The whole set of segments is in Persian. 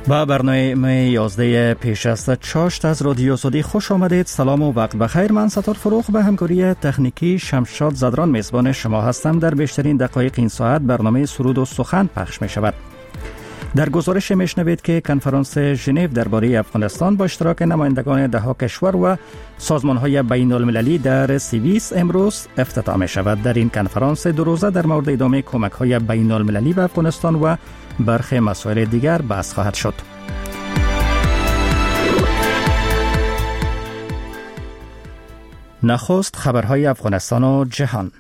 با برنامه 11 پیش از چاشت از رادیو سعودی خوش آمدید. سلام و وقت بخیر. من ستار فروغ به همکاری تکنیکی شمشاد زدران میزبان شما هستم. در بیشترین دقایق این ساعت برنامه سرود و سخن پخش می شود. در گزارش میشنوید که کنفرانس ژنو درباره افغانستان با اشتراک نمایندگان دهها کشور و سازمان‌های بین‌المللی در سوئیس امروز افتتاح می شود. در این کنفرانس دو روزه در مورد ادامه کمک‌های بین‌المللی به افغانستان و برخی مسائل دیگر بحث خواهد شد. نخست خبرهای افغانستان و جهان.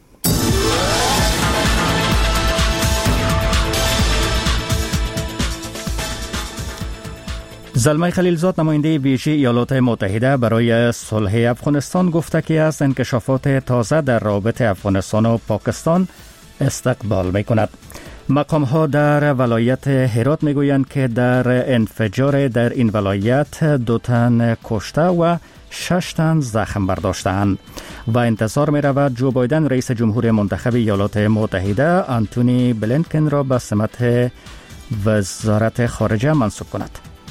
زلمه خلیلزاد نماینده ویژه ایالات متحده برای صلح افغانستان گفته که از انکشافات تازه در روابط افغانستان و پاکستان استقبال می‌کند. مقام‌ها در ولایت هرات می‌گویند که در انفجار در این ولایت 2 تن کشته و 6 تن زخم برداشتند و انتظار می‌رود جو بایدن رئیس جمهور منتخب ایالات متحده آنتونی بلینکن را به سمت وزارت خارجه منصوب کند.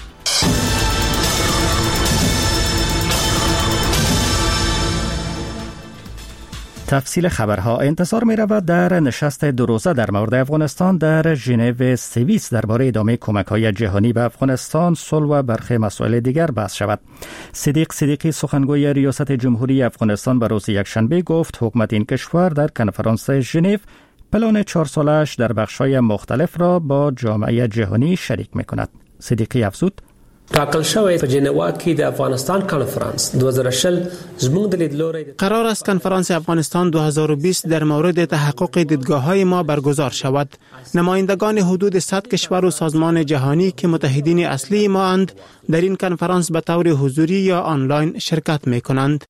تفصیل خبرها. انتظار می رود در نشست 2 روزه در مورد افغانستان در ژنو سوئیس درباره ادامه کمک‌های جهانی به افغانستان، صلح و برخی مسائل دیگر بحث شود. صدیقی سخنگوی ریاست جمهوری افغانستان به روز یکشنبه گفت حکومت این کشور در کنفرانس ژنو پلان 4 ساله‌اش در بخش‌های مختلف را با جامعه جهانی شریک می‌کند. صدیقی افزود: ټاکل شوی په جنوا کې د افغانستان کانفرنس 2020 زموږ د لیدلوري قرار است کنفرانس افغانستان 2020 در مورد تحقق دیدگاه‌های ما برگزار شود. نمایندگان حدود 100 کشور و سازمان جهانی که متحدین اصلی ما اند در این کنفرانس به طور حضوری یا آنلاین شرکت می‌کنند.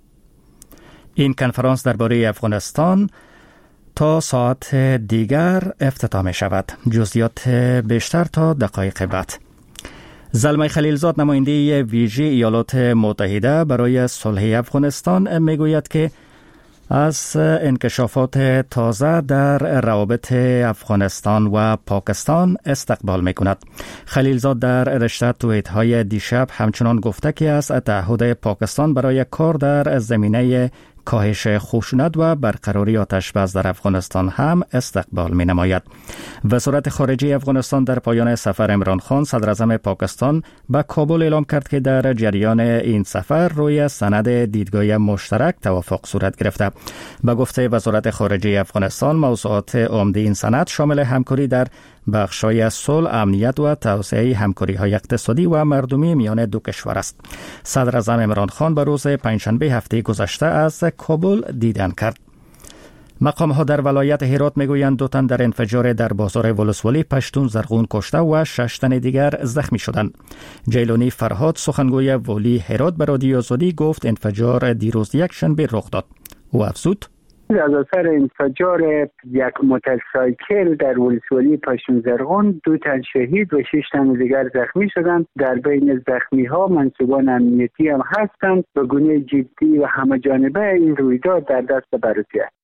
این کنفرانس درباره افغانستان تا ساعت دیگر افتتاح می شود. جزئیات بیشتر تا دقایق بعد. زلمه خلیلزاد نماینده ویژه ایالات متحده برای صلح افغانستان میگوید که از انکشافات تازه در روابط افغانستان و پاکستان استقبال میکند. خلیلزاد در رشته توییت‌های دیشب همچنان گفته که از تعهد پاکستان برای کار در زمینه کاهش خشونت و برقراری آتش‌بس در افغانستان هم استقبال می نماید. وزارت خارجه افغانستان در پایان سفر عمران خان صدر اعظم پاکستان به کابل اعلام کرد که در جریان این سفر روی سند دیدگاه مشترک توافق صورت گرفته. به گفته وزارت خارجه افغانستان موضوعات عمده این سند شامل همکاری در بخش‌های صلح، امنیت و توسعه همکاری‌های اقتصادی و مردمی میان دو کشور است. صدر اعظم عمران خان به روز پنجشنبه هفته گذشته از کابل دیدن کرد. مقام‌ها در ولایت هرات میگویند 2 تن در انفجار در بازار ولسوالی پشتون زرغون کشته و 6 تن دیگر زخمی شدند. جیلانی فرهاد سخنگوی والی هرات به رادیو سعودی گفت انفجار دیروز یکشنبه رخ داد. او افزود: از اثر انفجار یک موتورسایکل در ولسوالی پشتون زرغون 2 تن شهید و 6 تن دیگر زخمی شدند. در بین زخمی ها منصوبان امنیتی هم هستند و گونه جدی و همه جانبه این رویداد در دست بررسی است.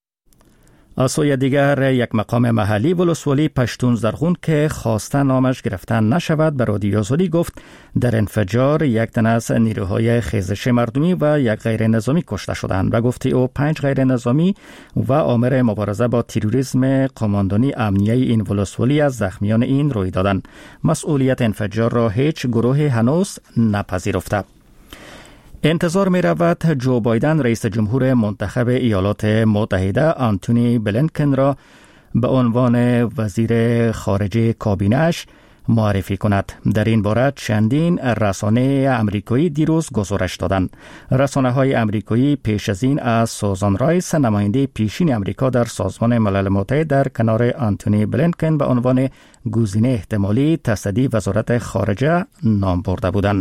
از سوی دیگر یک مقام محلی ولسوالی پشتون زرغون که خواسته نامش گرفتن نشود به رادیو سعودی گفت در انفجار 1 تن از نیروهای خیزش مردمی و 1 غیر نظامی کشته شدند و گفته او 5 غیر نظامی و آمر مبارزه با تروریسم قماندانی امنیه این ولسوالی از زخمیان این روی دادند. مسئولیت انفجار را هیچ گروه هنوز نپذیرفته. انتظار می رود جو بایدن رئیس جمهور منتخب ایالات متحده آنتونی بلینکن را به عنوان وزیر خارجه کابینه‌اش معرفی کند. در این باره چندین رسانه آمریکایی دیروز گزارش دادند. رسانه‌های آمریکایی پیش از این از سوزان رایس نماینده پیشین آمریکا در سازمان ملل متحد در کنار آنتونی بلینکن به عنوان گزینه احتمالی تصدی وزارت خارجه نام برده بودند.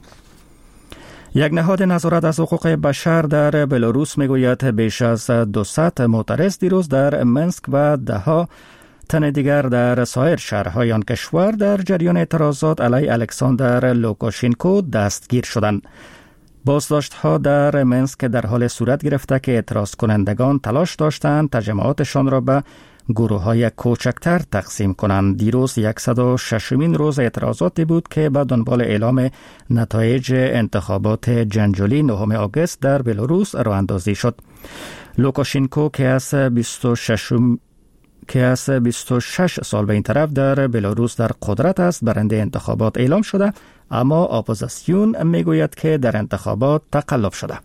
یک نهاد نظارت از حقوق بشر در بلاروس میگوید بیش از 200 معترض دیروز در منسک و 10 تن دیگر در سایر شهرهای آن کشور در جریان اعتراضات علیه الکساندر لوکاشنکو دستگیر شدند. بازداشت‌ها در منسک در حال صورت گرفته که اعتراض کنندگان تلاش داشتند تجمعاتشان را به گروه‌های کوچکتر تقسیم کنند. دیروز 106مین روز اعتراضاتی بود که به دنبال اعلام نتایج انتخابات جنجالی 9 آگوست در بلاروس راه اندازی شد. لوکاشنکو که از 26 سال به این طرف در بلاروس در قدرت است برنده انتخابات اعلام شده، اما اپوزیسیون میگوید که در انتخابات تقلب شده.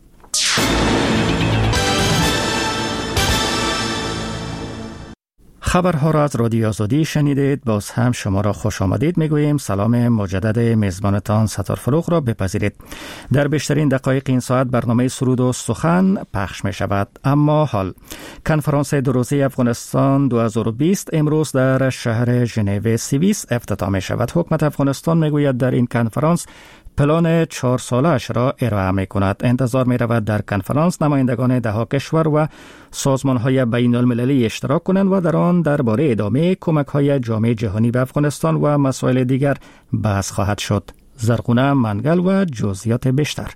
خبرها را از رادیو آزادی شنیدید. باز هم شما را خوش آمدید میگوییم. سلام مجدد میزبانتان ستار فروغ را بپذیرید. در بیشترین دقایق این ساعت برنامه سرود و سخن پخش می شود. اما حال کنفرانس دو روزه افغانستان 2020 امروز در شهر ژنو سوئیس افتتاح می شود. حکومت افغانستان میگوید در این کنفرانس پلان 4 ساله‌اش را ارائه می کند. انتظار می رود در کنفرانس نمایندگان 10 کشور و سازمان‌های بین‌المللی اشتراک کنند و در آن درباره ادامه کمک‌های جامعه جهانی به افغانستان و مسائل دیگر بحث خواهد شد. زرغونه منگل و جزئیات بیشتر.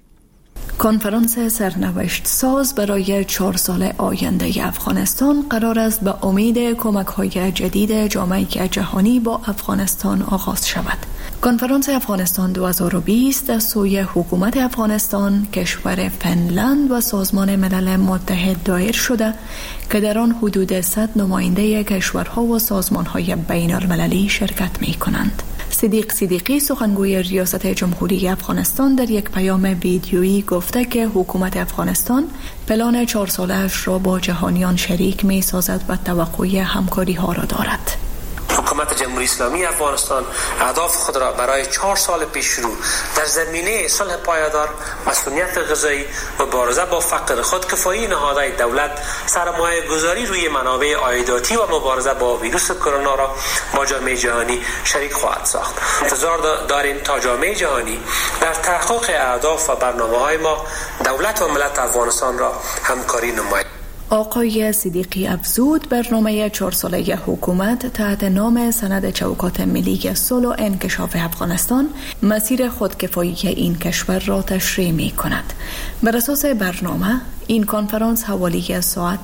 کنفرانس سرنوشت ساز برای 4 سال آینده افغانستان قرار است به امید کمک‌های جدید جامعه جهانی با افغانستان آغاز شود. کنفرانس افغانستان 2020 از سوی حکومت افغانستان، کشور فنلند و سازمان ملل متحد دایر شده که در آن حدود 100 نماینده کشورها و سازمان‌های بین‌المللی شرکت می‌کنند. صدیق صدیقی سخنگوی ریاست جمهوری افغانستان در یک پیام ویدیویی گفته که حکومت افغانستان پلان 4 ساله‌اش را با جهانیان شریک می‌سازد و توقع همکاری‌ها را دارد. حکومت جمهوری اسلامی افغانستان اهداف خود را برای 4 سال پیش رو در زمینه صلح پایدار، مسئولیت غذایی و مبارزه با فقر، خودکفایی نهادهای دولت، سرمایه گذاری روی منابع عایداتی و مبارزه با ویروس کرونا را با جامعه جهانی شریک خواهد ساخت. انتظار داریم تا جامعه جهانی در تحقق اهداف و برنامه‌های ما دولت و ملت افغانستان را همکاری نماید. آقای صدیقی افزود برنامه 4 ساله حکومت تحت نام سند چوکات ملی صلح و انکشاف افغانستان مسیر خودکفایی این کشور را تشریح می کند. بر اساس برنامه این کنفرانس حوالی ساعت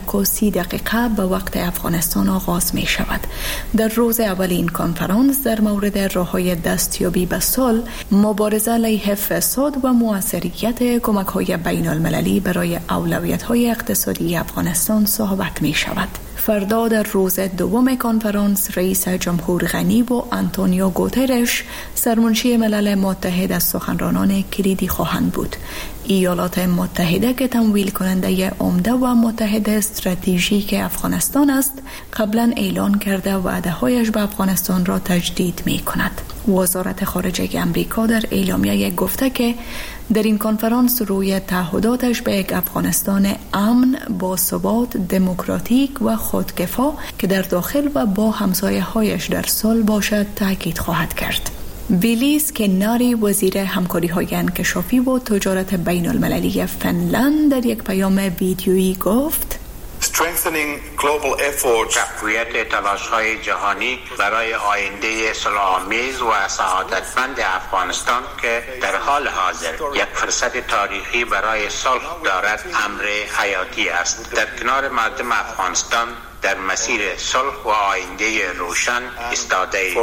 1:30 به وقت افغانستان آغاز می شود. در روز اول این کنفرانس در مورد راه‌های دستیابی به صلح، مبارزه علیه فساد و مؤثریت کمک‌های بین‌المللی برای اولویت‌های اقتصادی افغانستان صحبت می شود. فردا در روز دوم کنفرانس رئیس جمهور غنی و آنتونیو گوترش سرمنشی ملل متحد از سخنرانان کلیدی خواهند بود. ایالات متحده که تمویل کننده عمده و متحد استراتژیک افغانستان است، قبلا اعلان کرده وعده‌هایش به افغانستان را تجدید می کند. وزارت خارجه آمریکا در اعلامیه گفته که در این کنفرانس روی تعهداتش به یک افغانستان امن، باثبات، دموکراتیک و خودکفا که در داخل و با همسایه‌هایش در صلح باشد تاکید خواهد کرد. ویلیس کناری وزیر همکاری‌های انکشافی و تجارت بین‌المللی فنلند در یک پیام ویدیویی گفت: تقویت تلاش‌های جهانی برای آینده صلح‌آمیز و سعادتمند افغانستان که در حال حاضر یک فرصت تاریخی برای صلح دارد امر حیاتی است. در کنار مردم افغانستان در مسیر صلح و آینده روشن ایستاده ایم.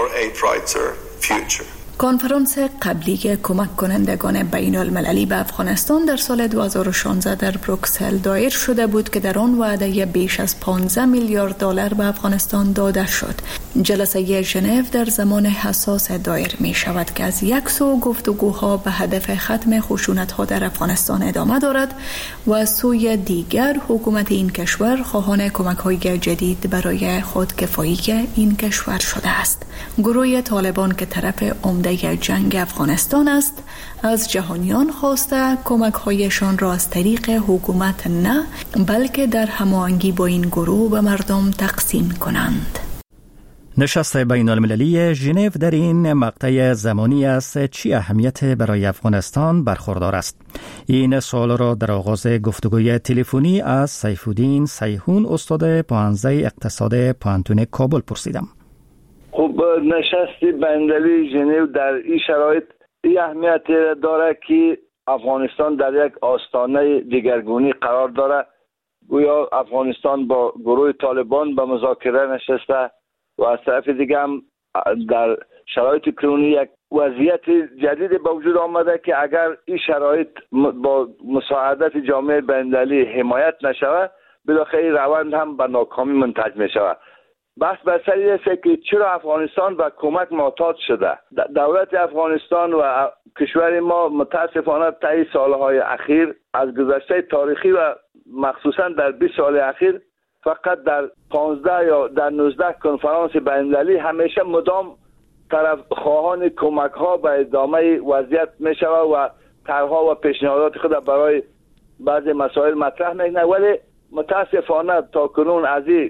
کنفرانس قبلی کمک کنندگان بین المللی به افغانستان در سال 2016 در بروکسل دایر شده بود که در آن وعده بیش از 15 میلیارد دلار به افغانستان داده شد. جلسه ژنو در زمان حساس دایر می شود که از یک سو گفتگوها به هدف ختم خشونت‌ها در افغانستان ادامه دارد و از سوی دیگر حکومت این کشور خواهان کمک‌های جدید برای خودکفایی این کشور شده است. گروه طالبان که طرف عمده جنگ افغانستان است از جهانیان خواسته کمک‌هایشان را از طریق حکومت نه بلکه در هماهنگی با این گروه به مردم تقسیم کنند. نشست بین المللی ژنو در این مقطع زمانی است چی اهمیت برای افغانستان برخوردار است؟ این سوال را در آغاز گفتگوی تلفنی از سیفالدین سیحون استاد پوهنځی اقتصاد پوهنتون کابل پرسیدم. خب نشست بین‌المللی ژنو در این شرایط این اهمیت داره که افغانستان در یک آستانه دیگرگونی قرار داره گویا افغانستان با گروه طالبان به مذاکره نشسته و از طرف دیگه هم در شرایط کنونی یک وضعیت جدید به وجود آمده که اگر این شرایط با مساعدت جامعه بین‌المللی حمایت نشود بالاخره روند هم به ناکامی منتهی می شود. بحث بر سر این است که چرا افغانستان به کمک معتاد شده. دولت افغانستان و کشور ما متاسفانه طی سالهای اخیر از گذشته تاریخی و مخصوصا در 20 سال اخیر فقط در 15 یا در 19 کنفرانس بین‌المللی همیشه مدام طرف خواهان کمک ها به ادامه وضعیت می شود و طرحها و پیشنهادات خود برای بعضی مسائل مطرح میکنه، ولی متاسفانه تا کنون از این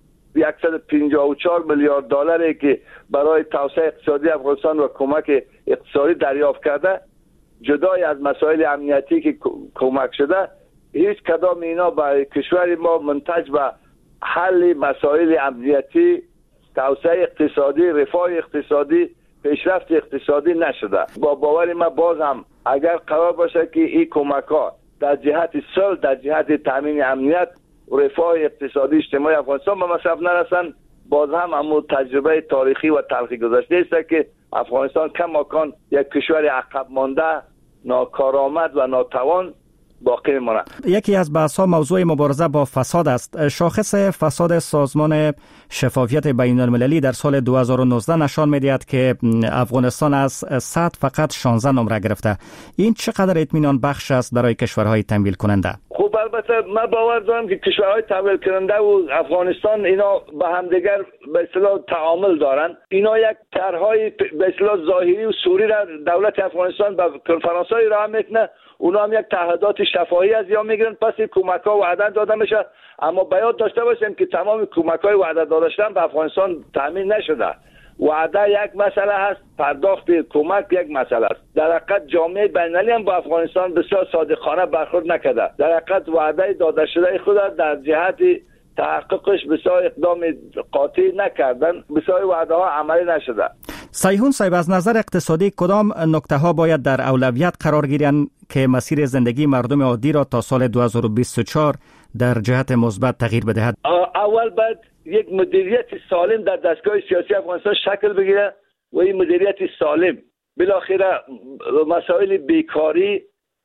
154 میلیارد دلاری که برای توسعه اقتصادی افغانستان و کمک اقتصادی دریافت کرده، جدای از مسائل امنیتی که کمک شده، هیچ کدام اینا برای کشور ما منتج به حل مسائل امنیتی، توسعه اقتصادی، رفاه اقتصادی، پیشرفت اقتصادی نشده. با باور ما باز هم اگر قرار باشه که این کمک ها در جهت صلح، در جهت تامین امنیت و رفاه اقتصادی اجتماعی افغانستان به مصرف نرسن، باز هم همون تجربه تاریخی و تلخی گذشته است که افغانستان کماکان یک کشور عقب مانده، ناکارآمد و ناتوان باقی میمونه. یکی از بحث‌ها موضوع مبارزه با فساد است. شاخص فساد سازمان شفافیت بین‌المللی در سال 2019 نشان می‌دهد که افغانستان از 100 فقط 16 نمره گرفته. این چقدر اطمینان بخش است برای کشورهای تمویل کننده؟ خب البته من باور دارم که کشورهای تمویل کننده و افغانستان اینا با همدیگر به اصطلاح تعامل دارن. اینا یک طرحهای به اصطلاح ظاهری و صوری را دولت افغانستان به کنفرانس‌های راه میکنه، اونا هم یک تعهدات شفاهی از یا میگیرن، پس کمک‌ها وعده داده میشه، اما باید داشته باشیم که تمام کمک‌های وعده داده شدن به افغانستان تامین نشده. وعده یک مسئله هست، پرداخت کمک یک مسئله است. در حقیقت جامعه بین‌المللی هم با افغانستان بسیار صادقانه برخورد نکرده. در حقیقت وعده داده شده خود در جهت تحققش بسیار اقدام قاطع نکردن، بسیار وعده ها عملی نشده. سیحون صاحب، از نظر اقتصادی کدام نکته ها باید در اولویت قرار گیرند که مسیر زندگی مردم عادی را تا سال 2024 در جهت مثبت تغییر بدهد؟ اول باید یک مدیریت سالم در دستگاه سیاسی افغانستان شکل بگیره و این مدیریت سالم بالاخره مسائل بیکاری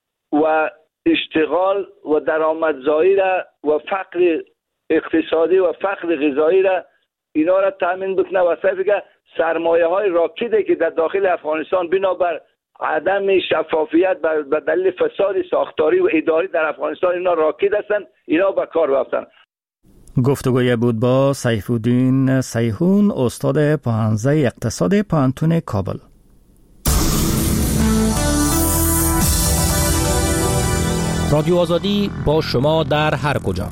و اشتغال و درآمدزایی را و فقر اقتصادی و فقر غذایی را اینا را تامین بکنه و صرفه سرمایه های راکده که در داخل افغانستان بنابر عدم شفافیت به دلیل فساد ساختاری و اداری در افغانستان اینا راکد هستن، اینا به کار رفتن. گفتگوی بود با سیفالدین سیحون، استاد پوهنځی اقتصاد پوهنتون کابل. رادیو آزادی با شما در هر کجا.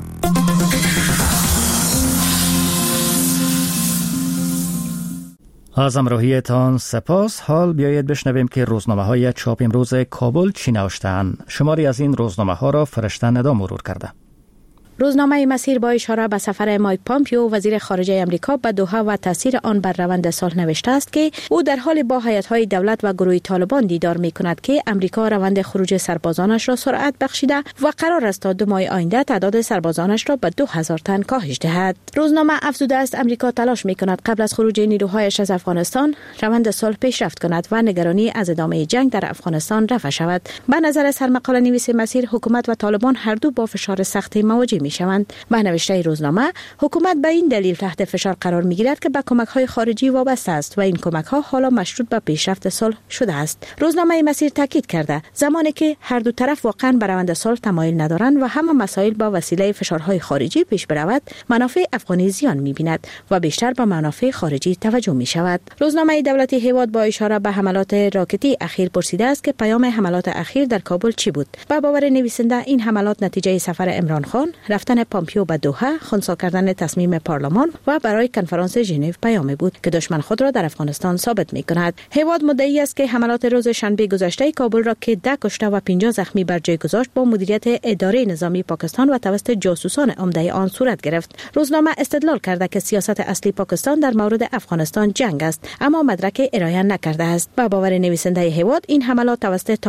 از همراهیتان سپاس. حال بیایید بشنویم که روزنامه‌های چاپ امروز کابل چی نوشته‌اند. شماری از این روزنامه‌ها را فرشته ندا مرور کرده. روزنامه مسیر با اشاره به سفر مایک پامپیو وزیر خارجه امریکا به دوحه و تاثیر آن بر روند صلح نوشته است که او در حال با هیئت‌های دولت و گروه طالبان دیدار می‌کند که امریکا روند خروج سربازانش را سرعت بخشیده و قرار است تا 2 ماه آینده تعداد سربازانش را به 2000 تن کاهش دهد. روزنامه افزوده است امریکا تلاش می‌کند قبل از خروج نیروهایش از افغانستان روند صلح پیشرفت کند و نگرانی از ادامه جنگ در افغانستان رفع شود. به نظر سرمقاله نویس مسیر، حکومت و طالبان هر دو با فشار سختی مواجه می‌شوند. به نوشته روزنامه، حکومت به این دلیل تحت فشار قرار می‌گیرد که به کمک‌های خارجی وابسته است و این کمک‌ها حالا مشروط به پیشرفت صلح شده است. روزنامه مسیر تاکید کرده زمانی که هر دو طرف واقعاً به روند صلح تمایل ندارند و همه مسائل با وسیله فشارهای خارجی پیش برود، منافع افغانی زیان می‌بیند و بیشتر به منافع خارجی توجه می‌شود. روزنامه دولتی هیواد با اشاره به حملات راکتی اخیر پرسیده است که پیام حملات اخیر در کابل چی بود. به باور نویسنده این حملات نتیجه سفر عمران خان، رفتن پامپیو به دوحه، خنثی کردن تصمیم پارلمان و برای کنفرانس ژنو پیامی بود که دشمن خود را در افغانستان ثابت می‌کند. هیواد مدعی است که حملات روز شنبه گذشته کابل را که 10 کشته و 50 زخمی بر جای گذاشت با مدیریت اداره نظامی پاکستان و توسط جاسوسان عمده آن صورت گرفت. روزنامه استدلال کرده که سیاست اصلی پاکستان در مورد افغانستان جنگ است، اما مدرک ارائه نکرده است. با باور نویسنده هیواد این حملات توسط